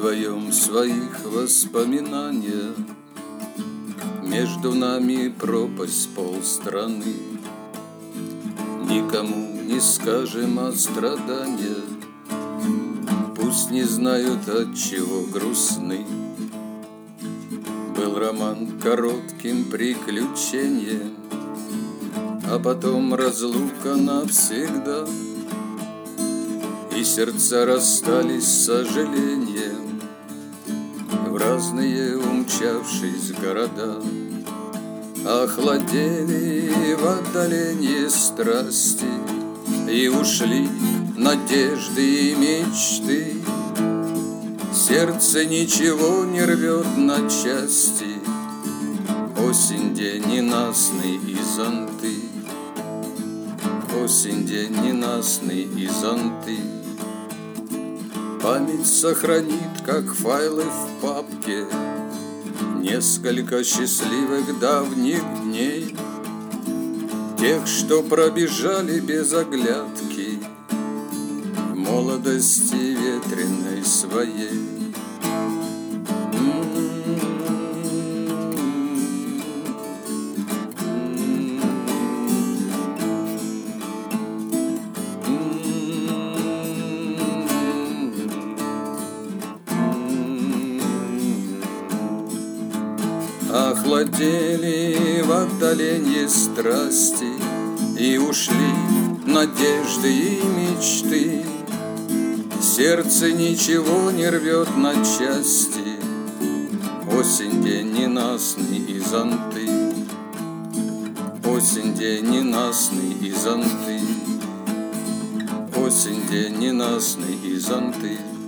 вдвоем в своих воспоминаниях. Между нами пропасть полстраны. Никому не скажем о страданиях, пусть не знают, от чего грустны. Был роман коротким приключением, а потом разлука навсегда. И сердца расстались с сожалением в разные умчавшись города. Охладели в отдалении страсти и ушли надежды и мечты. Сердце ничего не рвет на части. Осень, день ненастный и зонты. Осень, день ненастный и зонты. Память сохранит, как файлы в папке, несколько счастливых давних дней, тех, что пробежали без оглядки в молодости ветреной своей. Охладели в отдалении страсти и ушли надежды и мечты. Сердце ничего не рвет на части. Осень, день ненастный и зонты. Осень, день ненастный и зонты. Осень, день ненастный и зонты.